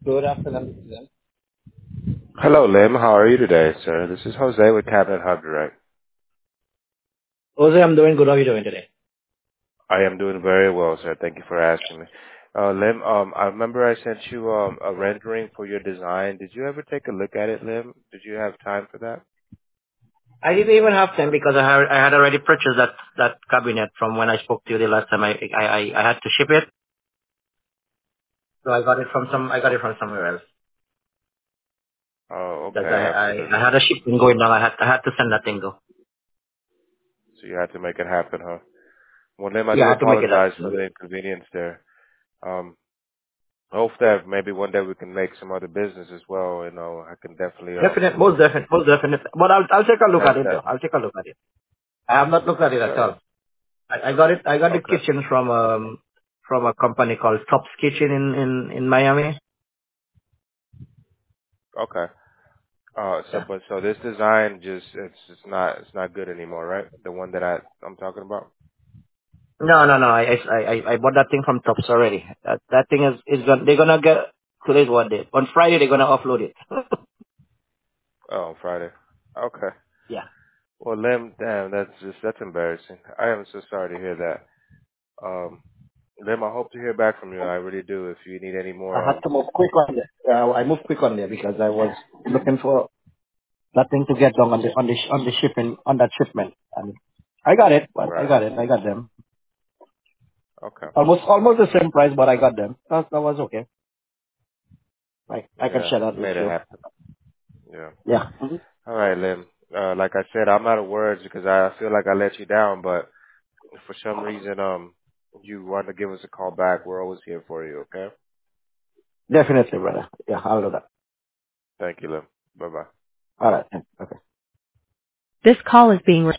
Good afternoon, Lim. Hello, Lim. How are you today, sir? This is Jose with Cabinet Hub Direct. Jose, I'm doing good. How are you doing today? I am doing very well, sir. Thank you for asking me. Lim, I remember I sent you a rendering for your design. Did you ever take a look at it, Lim? Did you have time for that? I didn't even have time because I had already purchased that cabinet from when I spoke to you the last time. I had to ship it, so I got it from somewhere else. Oh, Because okay, I absolutely. had a shipping going down. I had to send that thing though. So you had to make it happen, huh? Well, Lim, I Yeah, do I had to make it apologize for happen. the inconvenience there. Um, I hope that maybe one day we can make some other business as well. You know, I can definitely Most definite, most definite. But I'll take a look at that it that though. I'll take a look at it. I have not looked at it at sure. all. I got it. I got the Okay, kitchen from a company called Tops Kitchen in Miami. okay. Yeah. So this design just it's not good anymore, right? The one that I'm talking about. No, no, no. I bought that thing from Tops already. That thing is gonna they're gonna get today's what day? On Friday they're gonna offload it. Oh, on Friday. Okay. Yeah. Well, Lim, damn, that's embarrassing. I am so sorry to hear that. Lim, I hope to hear back from you. I really do. If you need any I more, had to move quick on there. I moved quick on there because I was looking for that thing to get done on the shipping on that shipment. And I got it, but I right? got it. I got them. Okay. Almost the same price, but I got them. That was okay. I can Yeah, share that you with made it you. happen. Yeah. Yeah. All right, Lim. Like I said, I'm out of words because I feel like I let you down, but if for some reason, you want to give us a call back, we're always here for you. Okay. Definitely, brother. Yeah, I'll do that. Thank you, Lim. Bye bye. All right. Okay. This call is being